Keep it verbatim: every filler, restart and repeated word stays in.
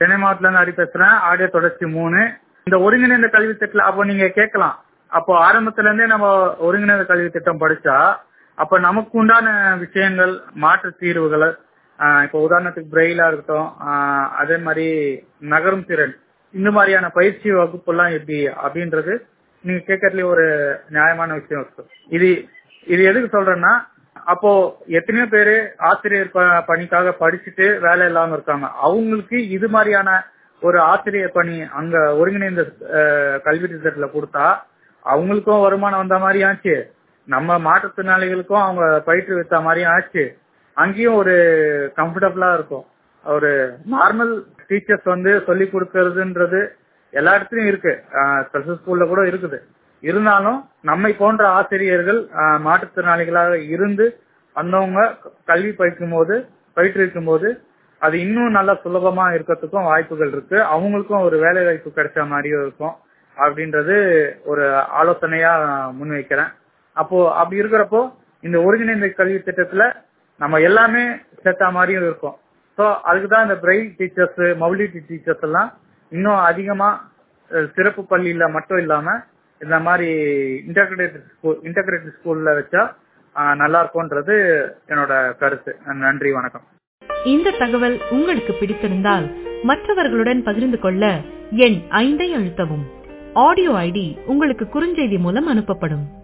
சென்னை மாவட்டத்துல இருந்து ஹரி பேசுறேன். ஆடியோ தொடர்ச்சி மூணு. இந்த ஒருங்கிணைந்த கல்வி திட்டம் அப்போ நீங்க கேட்கலாம், அப்போ ஆரம்பத்துல இருந்தே நம்ம ஒருங்கிணைந்த கல்வி திட்டம் படிச்சா அப்ப நமக்கு உண்டான விஷயங்கள் மாற்று தீர்வுகள், இப்போ உதாரணத்துக்கு பிரெயிலா இருக்கட்டும், அதே மாதிரி நகரும் திறன், இந்த மாதிரியான பயிற்சி வகுப்பு எல்லாம் எப்படி அப்படின்றது நீங்க கேட்கறதுல ஒரு நியாயமான விஷயம் இருக்கு. இது இது எதுக்கு சொல்றேன்னா, அப்போ எத்தனையோ பேரு ஆசிரியர் பணிக்காக படிச்சுட்டு வேலை இல்லாம இருக்காங்க. அவங்களுக்கு இது மாதிரியான ஒரு ஆசிரியர் பணி அங்க ஒருங்கிணைந்த கல்வி திட்டத்துல கொடுத்தா அவங்களுக்கும் வருமானம் வந்த மாதிரி ஆச்சு, நம்ம மாற்றுத்திறனாளிகளுக்கும் அவங்க பயிற்றுவித்த மாதிரியும் ஆச்சு, அங்கேயும் ஒரு கம்ஃபர்டபுளா இருக்கும். ஒரு நார்மல் டீச்சர்ஸ் வந்து சொல்லி கொடுக்கறதுன்றது எல்லா இடத்துலயும் இருக்கு, ஸ்பெஷல் ஸ்கூல்ல கூட இருக்குது. இருந்தாலும் நம்மை போன்ற ஆசிரியர்கள் மாற்றுத்திறனாளிகளாக இருந்து வந்தவங்க கல்வி பயிற்கும் போது பயிற்றுவிக்கும் போது அது இன்னும் நல்லா சுலபமா இருக்கிறதுக்கும் வாய்ப்புகள் இருக்கு. அவங்களுக்கும் ஒரு வேலை வாய்ப்பு கிடைச்ச மாதிரியும் இருக்கும் அப்படின்றது ஒரு ஆலோசனையா முன்வைக்கிறேன். அப்போ அப்படி இருக்கிறப்போ இந்த ஒருங்கிணைந்த கல்வி திட்டத்துல நம்ம எல்லாமே சேர்த்த மாதிரியும் இருக்கும். ஸோ அதுக்குதான் இந்த பிரெயில் டீச்சர்ஸ், மொபிலிட்டி டீச்சர்ஸ் எல்லாம் இன்னும் அதிகமா சிறப்பு பள்ளியில மட்டும் இல்லாம இந்த மாதிரி இன்டகிரேட்டட் ஸ்கூல் இன்டகிரேட்டட் ஸ்கூல்ல வச்சா நல்லா இருக்கும்ன்றது என்னோட கருத்து. நன்றி, வணக்கம். இந்த தகவல் உங்களுக்கு பிடித்திருந்தால் மற்றவர்களுடன் பகிர்ந்து கொள்ள எண் ஐந்தை அழுத்தவும். ஆடியோ ஐடி உங்களுக்கு குறுஞ்செய்தி மூலம் அனுப்பப்படும்.